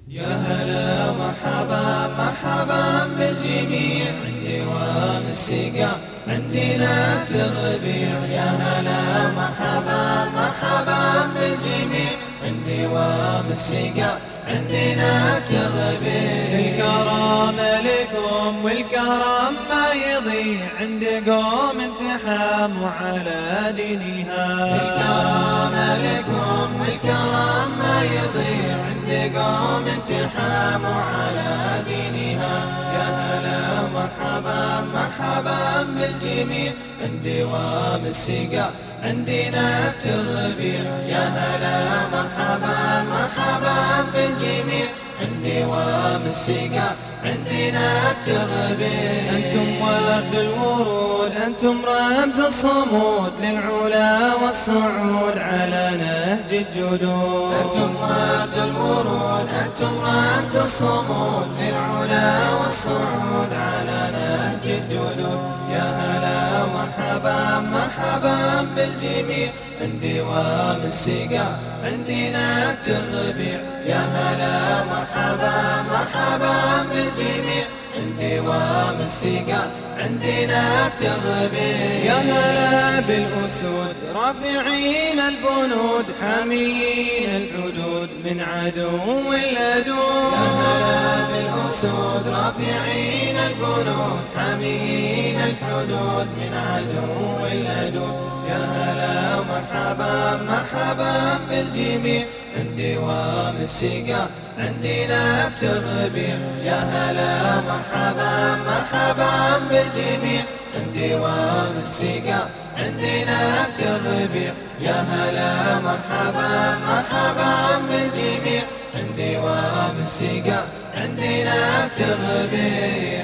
يا هلا مرحبا مرحبا بالجميع، عندي دوام السقا عندي نبت الربيع. يا هلا مرحبا مرحبا بالجميع، عندي دوام السقا عندي نبت الربيع. الكرم لكم والكرم ما يضيع، عند قوم انتحاموا على دينها. الكرم لكم والكرم ما يضيع، عند قوم انتحاموا على دينها. يا هلا مرحبا مرحبا بالجميع، عندي دوام السقا عندي نبت الربيع. يا هلا مرحبا مرحبا بالجميع، عندي دوام السقا عندي نبت الربيع. أنتم ورد الورود، أنتم رمز الصمود للعلا والصعود على نهج الجدود. أنتم ورد الورود، أنتم رمز الصمود للعلا والصعود على نهج الجدود. يا هلا مرحبا مرحبا بالجميع، عندي دوام السقا عندي نبت الربيع. يا هلا مرحبا مرحبا بالجميع، عندي دوام السقا عندي نبت الربيع. يا هلا بالأسود رافعين البنود، حاميين الحدود من عدو اللدود. يا هلا بالأسود رافعين البنود، حاميين الحدود من عدو اللدود. يا هلا مرحبا مرحبا بالجميع، عندي دوام السقا عندي نبت الربيع. يا هلا مرحبا مرحبا بالجميع، عندي دوام السقا عندي نبت الربيع. يا هلا مرحبا مرحبا بالجميع، عندي دوام السقا عندي نبت الربيع.